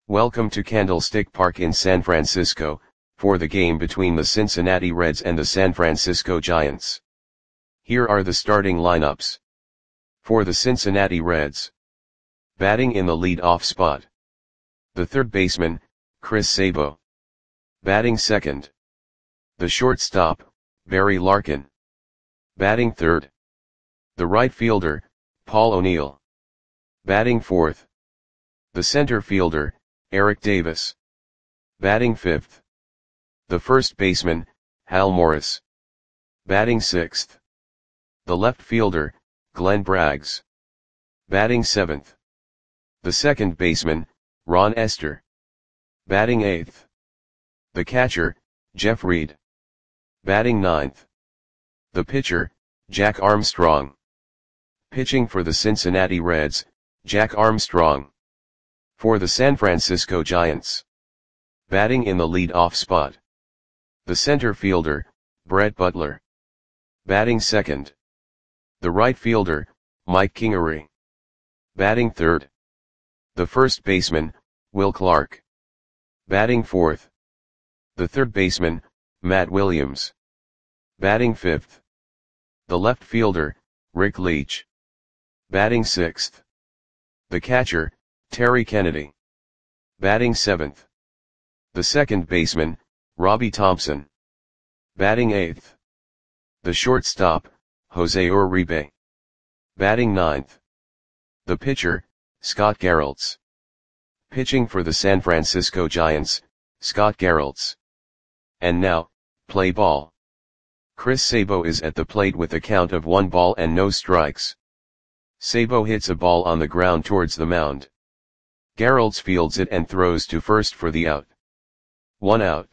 Welcome to Candlestick Park in San Francisco, for the game between the Cincinnati Reds and the San Francisco Giants. Here are the starting lineups. For the Cincinnati Reds. Batting in the lead-off spot. The third baseman, Chris Sabo. Batting second. The shortstop, Barry Larkin. Batting third. The right fielder, Paul O'Neill. Batting fourth. The center fielder, Eric Davis. Batting fifth. The first baseman, Hal Morris. Batting sixth. The left fielder, Glenn Braggs. Batting seventh. The second baseman, Ron Esther. Batting eighth. The catcher, Jeff Reed. Batting ninth. The pitcher, Jack Armstrong. Pitching for the Cincinnati Reds, Jack Armstrong. For the San Francisco Giants. Batting in the lead-off spot. The center fielder, Brett Butler. Batting second. The right fielder, Mike Kingery. Batting third. The first baseman, Will Clark. Batting fourth. The third baseman, Matt Williams. Batting fifth. The left fielder, Rick Leach. Batting sixth. The catcher, Terry Kennedy. Batting seventh. The second baseman, Robbie Thompson. Batting eighth. The shortstop, Jose Uribe. Batting ninth. The pitcher, Scott Geraltz. Pitching for the San Francisco Giants, Scott Geraltz. And now, play ball. Chris Sabo is at the plate with a count of 1 ball and no strikes. Sabo hits a ball on the ground towards the mound. Geraltz fields it and throws to first for the out. 1 out.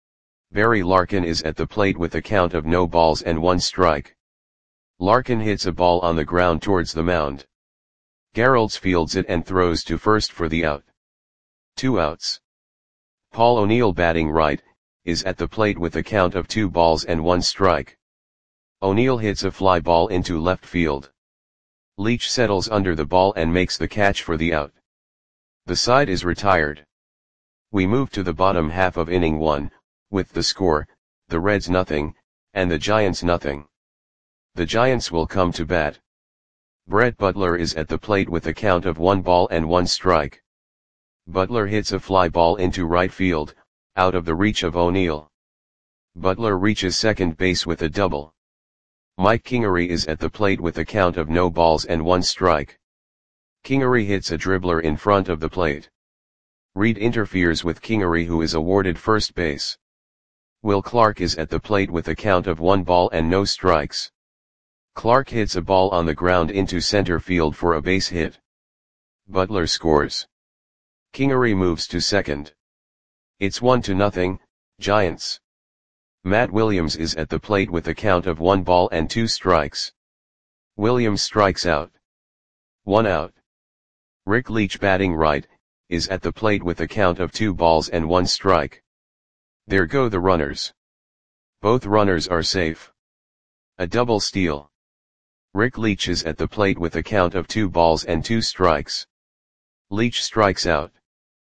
Barry Larkin is at the plate with a count of no balls and 1 strike. Larkin hits a ball on the ground towards the mound. Geraltz fields it and throws to first for the out. 2 outs. Paul O'Neill, batting right, is at the plate with a count of 2 balls and 1 strike. O'Neill hits a fly ball into left field. Leach settles under the ball and makes the catch for the out. The side is retired. We move to the bottom half of inning 1, with the score, the Reds 0, and the Giants 0. The Giants will come to bat. Brett Butler is at the plate with a count of 1 ball and 1 strike. Butler hits a fly ball into right field, out of the reach of O'Neill. Butler reaches second base with a double. Mike Kingery is at the plate with a count of no balls and 1 strike. Kingery hits a dribbler in front of the plate. Reed interferes with Kingery, who is awarded first base. Will Clark is at the plate with a count of 1 ball and no strikes. Clark hits a ball on the ground into center field for a base hit. Butler scores. Kingery moves to second. It's 1-0, Giants. Matt Williams is at the plate with a count of 1 ball and 2 strikes. Williams strikes out. 1 out. Rick Leach, batting right, is at the plate with a count of 2 balls and 1 strike. There go the runners. Both runners are safe. A double steal. Rick Leach is at the plate with a count of 2 balls and 2 strikes. Leach strikes out.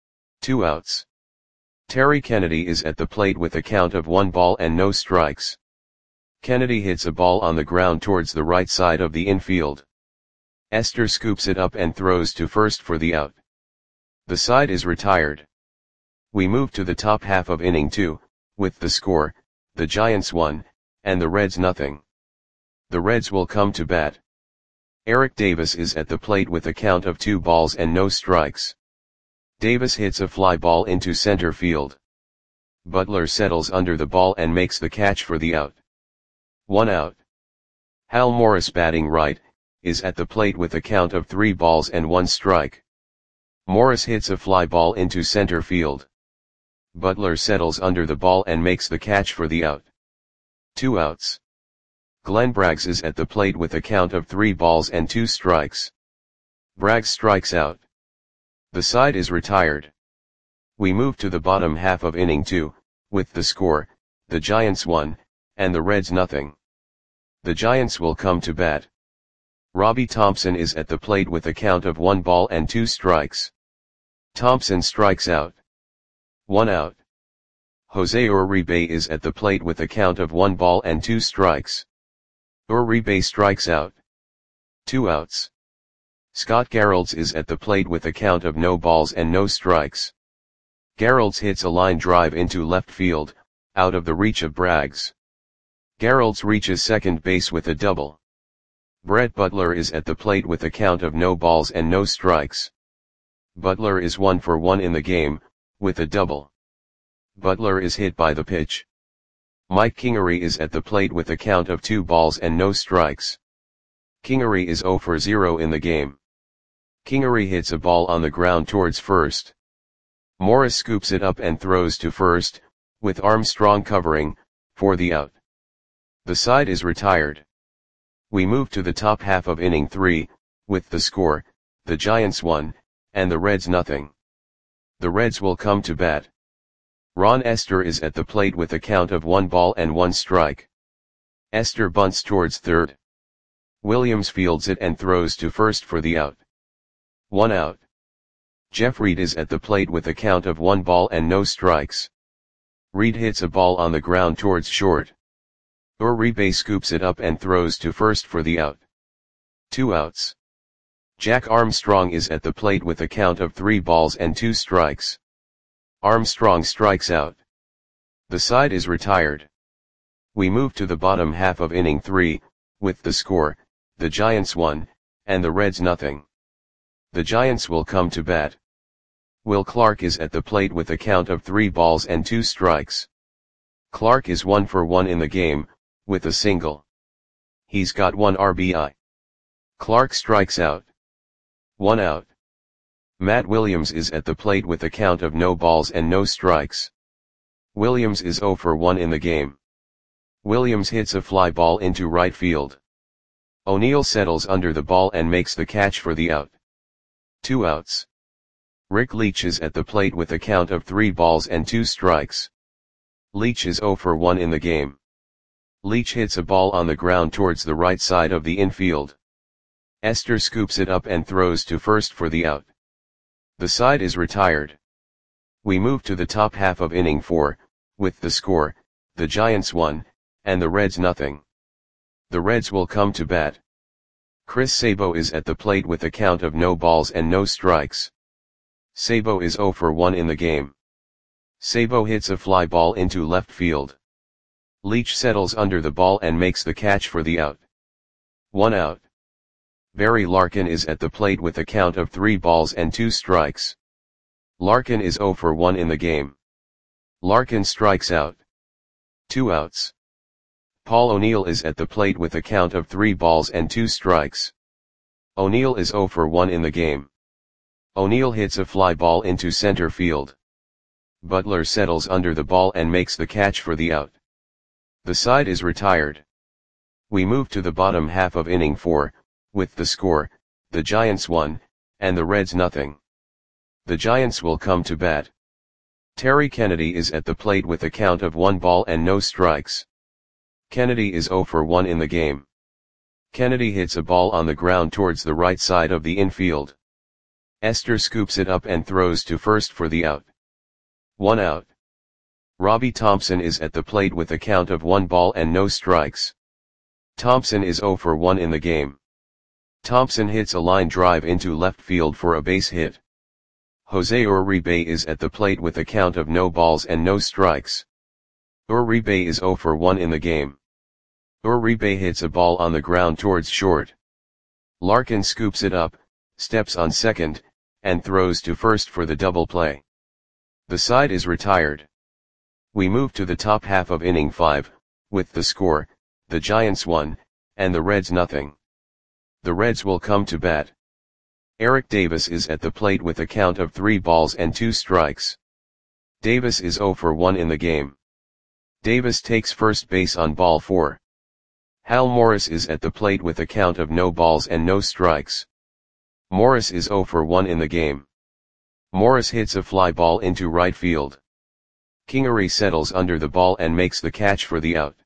2 outs. Terry Kennedy is at the plate with a count of 1 ball and no strikes. Kennedy hits a ball on the ground towards the right side of the infield. Esther scoops it up and throws to first for the out. The side is retired. We move to the top half of inning 2, with the score, the Giants 1, and the Reds 0. The Reds will come to bat. Eric Davis is at the plate with a count of 2 balls and no strikes. Davis hits a fly ball into center field. Butler settles under the ball and makes the catch for the out. 1 out. Hal Morris, batting right, is at the plate with a count of 3 balls and 1 strike. Morris hits a fly ball into center field. Butler settles under the ball and makes the catch for the out. 2 outs. Glenn Braggs is at the plate with a count of 3 balls and 2 strikes. Braggs strikes out. The side is retired. We move to the bottom half of inning 2, with the score, the Giants 1, and the Reds 0. The Giants will come to bat. Robbie Thompson is at the plate with a count of 1 ball and 2 strikes. Thompson strikes out. 1 out. Jose Uribe is at the plate with a count of 1 ball and 2 strikes. Uribe strikes out. 2 outs. Scott Garrelds is at the plate with a count of no balls and no strikes. Garrelds hits a line drive into left field, out of the reach of Braggs. Garrelds reaches second base with a double. Brett Butler is at the plate with a count of no balls and no strikes. Butler is 1 for 1 in the game, with a double. Butler is hit by the pitch. Mike Kingery is at the plate with a count of 2 balls and no strikes. Kingery is 0 for 0 in the game. Kingery hits a ball on the ground towards first. Morris scoops it up and throws to first, with Armstrong covering, for the out. The side is retired. We move to the top half of inning 3, with the score, the Giants 1, and the Reds nothing. The Reds will come to bat. Ron Esther is at the plate with a count of 1 ball and 1 strike. Esther bunts towards third. Williams fields it and throws to first for the out. 1 out. Jeff Reed is at the plate with a count of 1 ball and no strikes. Reed hits a ball on the ground towards short. Uribe scoops it up and throws to first for the out. 2 outs. Jack Armstrong is at the plate with a count of 3 balls and 2 strikes. Armstrong strikes out. The side is retired. We move to the bottom half of inning 3, with the score, the Giants 1, and the Reds nothing. The Giants will come to bat. Will Clark is at the plate with a count of 3 balls and 2 strikes. Clark is 1 for 1 in the game, with a single. He's got 1 RBI. Clark strikes out. 1 out. Matt Williams is at the plate with a count of no balls and no strikes. Williams is 0 for 1 in the game. Williams hits a fly ball into right field. O'Neill settles under the ball and makes the catch for the out. 2 outs. Rick Leach is at the plate with a count of 3 balls and 2 strikes. Leach is 0 for 1 in the game. Leach hits a ball on the ground towards the right side of the infield. Esther scoops it up and throws to first for the out. The side is retired. We move to the top half of inning 4, with the score, the Giants 1, and the Reds nothing. The Reds will come to bat. Chris Sabo is at the plate with a count of no balls and no strikes. Sabo is 0 for 1 in the game. Sabo hits a fly ball into left field. Leach settles under the ball and makes the catch for the out. 1 out. Barry Larkin is at the plate with a count of 3 balls and 2 strikes. Larkin is 0 for 1 in the game. Larkin strikes out. 2 outs. Paul O'Neill is at the plate with a count of 3 balls and 2 strikes. O'Neill is 0 for 1 in the game. O'Neill hits a fly ball into center field. Butler settles under the ball and makes the catch for the out. The side is retired. We move to the bottom half of inning 4, with the score, the Giants 1, and the Reds nothing. The Giants will come to bat. Terry Kennedy is at the plate with a count of 1 ball and no strikes. Kennedy is 0 for 1 in the game. Kennedy hits a ball on the ground towards the right side of the infield. Esther scoops it up and throws to first for the out. 1 out. Robbie Thompson is at the plate with a count of 1 ball and no strikes. Thompson is 0 for 1 in the game. Thompson hits a line drive into left field for a base hit. Jose Uribe is at the plate with a count of no balls and no strikes. Uribe is 0 for 1 in the game. Uribe hits a ball on the ground towards short. Larkin scoops it up, steps on second, and throws to first for the double play. The side is retired. We move to the top half of inning 5, with the score, the Giants 1, and the Reds nothing. The Reds will come to bat. Eric Davis is at the plate with a count of 3 balls and 2 strikes. Davis is 0 for 1 in the game. Davis takes first base on ball 4. Hal Morris is at the plate with a count of no balls and no strikes. Morris is 0 for 1 in the game. Morris hits a fly ball into right field. Kingery settles under the ball and makes the catch for the out.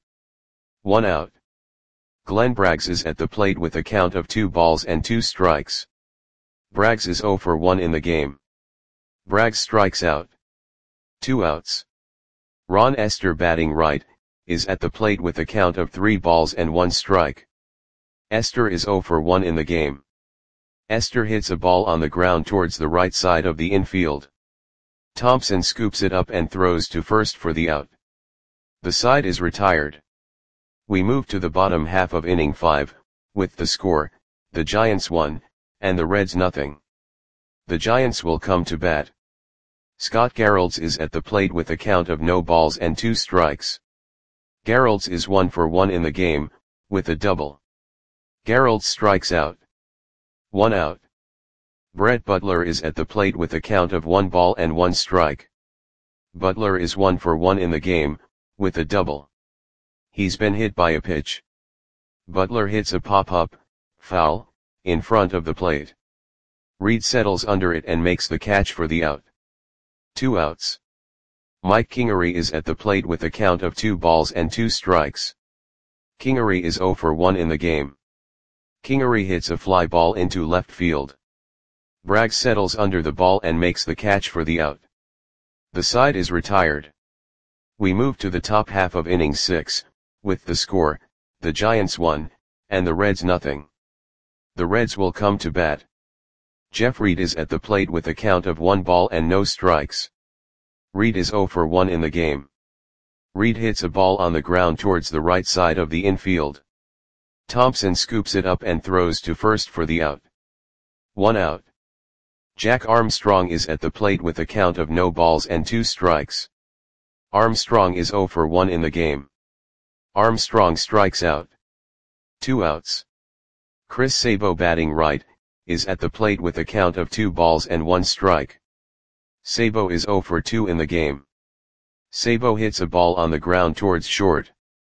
1 out. Glenn Braggs is at the plate with a count of 2 balls and 2 strikes. Braggs is 0 for 1 in the game. Bragg strikes out. 2 outs. Ron Esther batting right, is at the plate with a count of 3 balls and 1 strike. Esther is 0 for 1 in the game. Esther hits a ball on the ground towards the right side of the infield. Thompson scoops it up and throws to first for the out. The side is retired. We move to the bottom half of inning 5, with the score, the Giants 1, and the Reds nothing. The Giants will come to bat. Scott Garrelds is at the plate with a count of no balls and 2 strikes. Garrelds is 1 for 1 in the game, with a double. Garrelds strikes out. 1 out. Brett Butler is at the plate with a count of 1 ball and 1 strike. Butler is 1 for 1 in the game, with a double. He's been hit by a pitch. Butler hits a pop-up, foul, in front of the plate. Reed settles under it and makes the catch for the out. 2 outs. Mike Kingery is at the plate with a count of 2 balls and 2 strikes. Kingery is 0 for 1 in the game. Kingery hits a fly ball into left field. Bragg settles under the ball and makes the catch for the out. The side is retired. We move to the top half of inning 6, with the score, the Giants 1, and the Reds nothing. The Reds will come to bat. Jeff Reed is at the plate with a count of 1 ball and no strikes. Reed is 0 for 1 in the game. Reed hits a ball on the ground towards the right side of the infield. Thompson scoops it up and throws to first for the out. 1 out. Jack Armstrong is at the plate with a count of no balls and 2 strikes. Armstrong is 0 for 1 in the game. Armstrong strikes out. 2 outs. Chris Sabo batting right, is at the plate with a count of 2 balls and 1 strike. Sabo is 0 for 2 in the game. Sabo hits a ball on the ground towards short.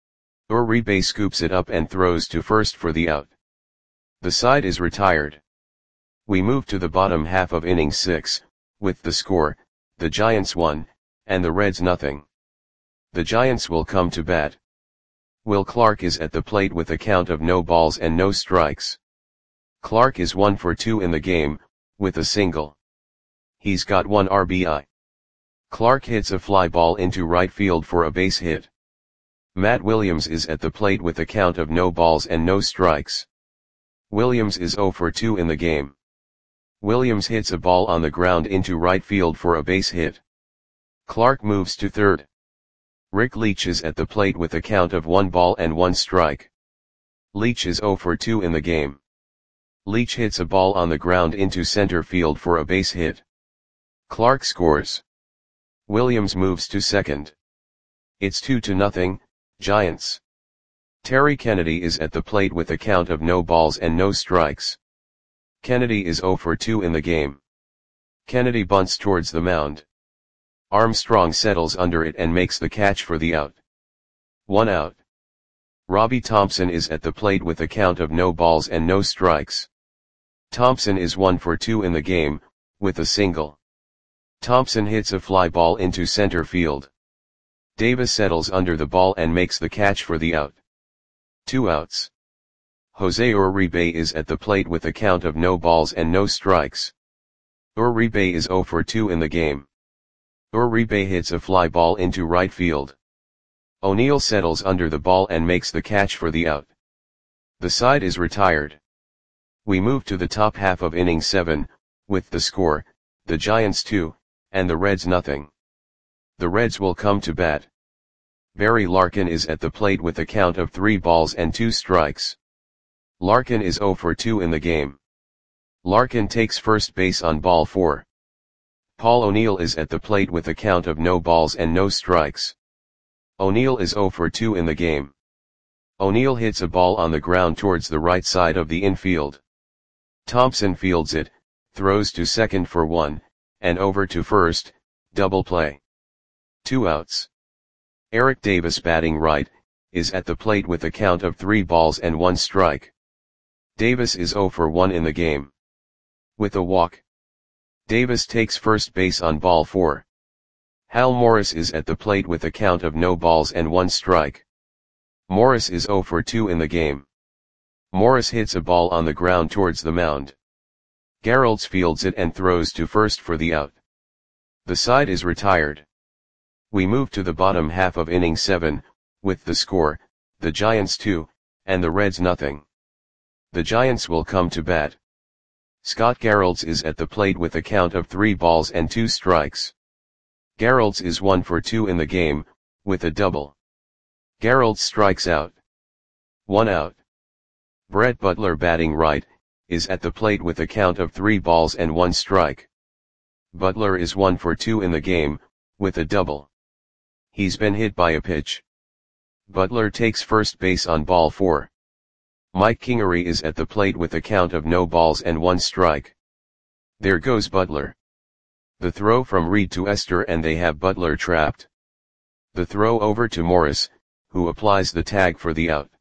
Uribe scoops it up and throws to first for the out. The side is retired. We move to the bottom half of inning 6, with the score, the Giants 1, and the Reds nothing. The Giants will come to bat. Will Clark is at the plate with a count of no balls and no strikes. Clark is 1 for 2 in the game, with a single. He's got 1 RBI. Clark hits a fly ball into right field for a base hit. Matt Williams is at the plate with a count of no balls and no strikes. Williams is 0 for 2 in the game. Williams hits a ball on the ground into right field for a base hit. Clark moves to third. Rick Leach is at the plate with a count of 1 ball and 1 strike. Leach is 0 for 2 in the game. Leach hits a ball on the ground into center field for a base hit. Clark scores. Williams moves to second. It's 2-0, Giants. Terry Kennedy is at the plate with a count of no balls and no strikes. Kennedy is 0 for 2 in the game. Kennedy bunts towards the mound. Armstrong settles under it and makes the catch for the out. 1 out. Robbie Thompson is at the plate with a count of no balls and no strikes. Thompson is 1 for 2 in the game, with a single. Thompson hits a fly ball into center field. Davis settles under the ball and makes the catch for the out. 2 outs. Jose Uribe is at the plate with a count of no balls and no strikes. Uribe is 0 for 2 in the game. Uribe hits a fly ball into right field. O'Neill settles under the ball and makes the catch for the out. The side is retired. We move to the top half of inning 7, with the score, the Giants 2, and the Reds nothing. The Reds will come to bat. Barry Larkin is at the plate with a count of 3 balls and 2 strikes. Larkin is 0 for 2 in the game. Larkin takes first base on ball 4. Paul O'Neill is at the plate with a count of no balls and no strikes. O'Neill is 0 for 2 in the game. O'Neill hits a ball on the ground towards the right side of the infield. Thompson fields it, throws to second for 1, and over to first, double play. 2 outs. Eric Davis batting right, is at the plate with a count of 3 balls and 1 strike. Davis is 0 for 1 in the game. With a walk. Davis takes first base on ball 4. Hal Morris is at the plate with a count of no balls and 1 strike. Morris is 0 for 2 in the game. Morris hits a ball on the ground towards the mound. Garrelds fields it and throws to first for the out. The side is retired. We move to the bottom half of inning 7, with the score, the Giants 2, and the Reds nothing. The Giants will come to bat. Scott Garrelts is at the plate with a count of 3 balls and 2 strikes. Garrelts is 1 for 2 in the game, with a double. Garrelts strikes out. 1 out. Brett Butler, batting right, is at the plate with a count of 3 balls and 1 strike. Butler is 1 for 2 in the game, with a double. He's been hit by a pitch. Butler takes first base on ball 4. Mike Kingery is at the plate with a count of no balls and 1 strike. There goes Butler. The throw from Reed to Esther, and they have Butler trapped. The throw over to Morris, who applies the tag for the out.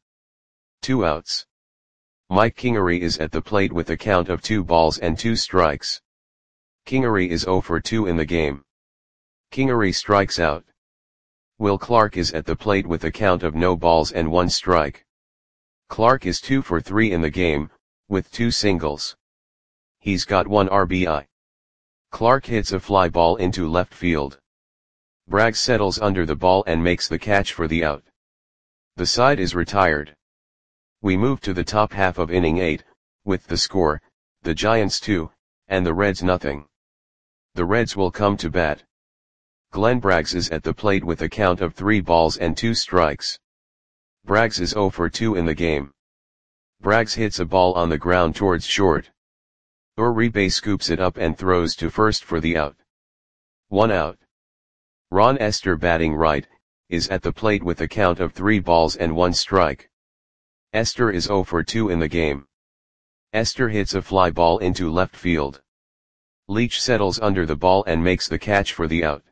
2 outs. Mike Kingery is at the plate with a count of 2 balls and 2 strikes. Kingery is 0 for 2 in the game. Kingery strikes out. Will Clark is at the plate with a count of no balls and 1 strike. Clark is 2 for 3 in the game, with 2 singles. He's got 1 RBI. Clark hits a fly ball into left field. Braggs settles under the ball and makes the catch for the out. The side is retired. We move to the top half of inning 8, with the score, the Giants 2, and the Reds nothing. The Reds will come to bat. Glenn Braggs is at the plate with a count of 3 balls and 2 strikes. Braggs is 0 for 2 in the game. Braggs hits a ball on the ground towards short. Uribe scoops it up and throws to first for the out. 1 out. Ron Esther, batting right, is at the plate with a count of 3 balls and 1 strike. Esther is 0 for 2 in the game. Esther hits a fly ball into left field. Leach settles under the ball and makes the catch for the out.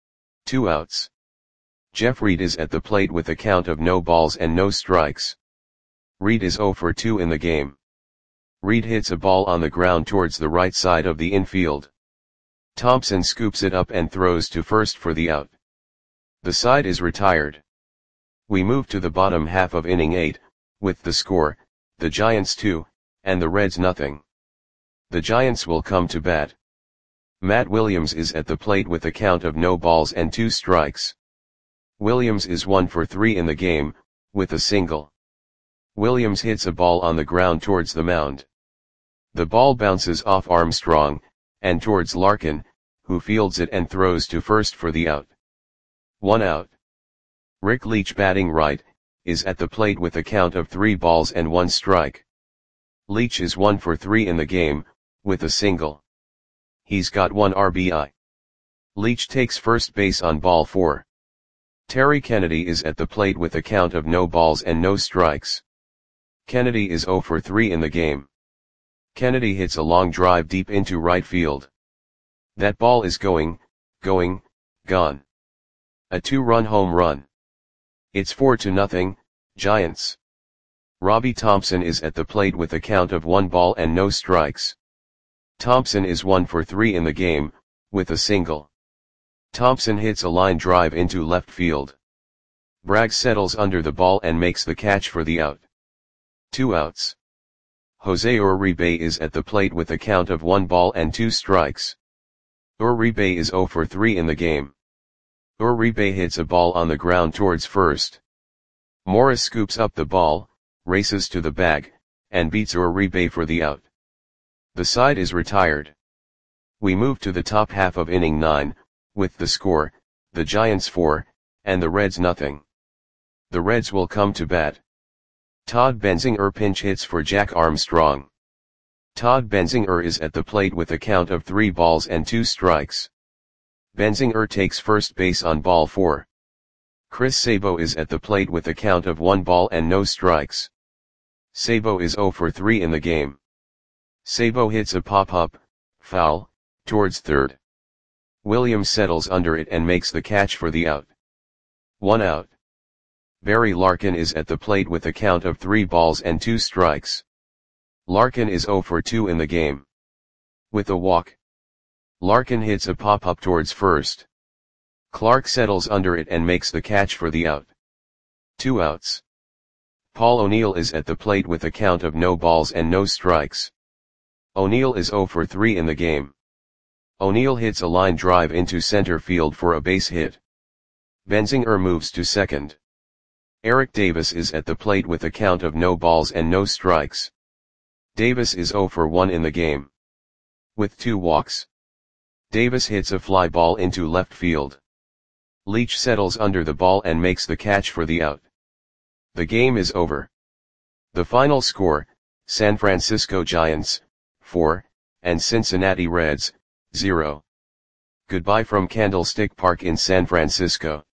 2 outs. Jeff Reed is at the plate with a count of no balls and no strikes. Reed is 0 for 2 in the game. Reed hits a ball on the ground towards the right side of the infield. Thompson scoops it up and throws to first for the out. The side is retired. We move to the bottom half of inning 8, with the score, the Giants 2, and the Reds nothing. The Giants will come to bat. Matt Williams is at the plate with a count of no balls and 2 strikes. Williams is 1 for 3 in the game, with a single. Williams hits a ball on the ground towards the mound. The ball bounces off Armstrong, and towards Larkin, who fields it and throws to first for the out. 1 out. Rick Leach, batting right, is at the plate with a count of 3 balls and 1 strike. Leach is 1 for 3 in the game, with a single. He's got 1 RBI. Leach takes first base on ball 4. Terry Kennedy is at the plate with a count of no balls and no strikes. Kennedy is 0 for 3 in the game. Kennedy hits a long drive deep into right field. That ball is gone. A 2-run home run. It's 4-0, Giants. Robbie Thompson is at the plate with a count of 1 ball and no strikes. Thompson is 1 for 3 in the game, with a single. Thompson hits a line drive into left field. Braggs settles under the ball and makes the catch for the out. 2 outs. Jose Uribe is at the plate with a count of 1 ball and 2 strikes. Uribe is 0 for 3 in the game. Uribe hits a ball on the ground towards first. Morris scoops up the ball, races to the bag, and beats Uribe for the out. The side is retired. We move to the top half of inning 9, with the score, the Giants 4, and the Reds nothing. The Reds will come to bat. Todd Benzinger pinch hits for Jack Armstrong. Todd Benzinger is at the plate with a count of 3 balls and 2 strikes. Benzinger takes first base on ball 4. Chris Sabo is at the plate with a count of 1 ball and no strikes. Sabo is 0 for 3 in the game. Sabo hits a pop-up, foul, towards third. Williams settles under it and makes the catch for the out. 1 out. Barry Larkin is at the plate with a count of 3 balls and 2 strikes. Larkin is 0 for 2 in the game. With a walk. Larkin hits a pop-up towards first. Clark settles under it and makes the catch for the out. 2 outs. Paul O'Neill is at the plate with a count of no balls and no strikes. O'Neill is 0 for 3 in the game. O'Neill hits a line drive into center field for a base hit. Benzinger moves to second. Eric Davis is at the plate with a count of no balls and no strikes. Davis is 0 for 1 in the game. With 2 walks. Davis hits a fly ball into left field. Leach settles under the ball and makes the catch for the out. The game is over. The final score, San Francisco Giants, 4, and Cincinnati Reds, 0. Goodbye from Candlestick Park in San Francisco.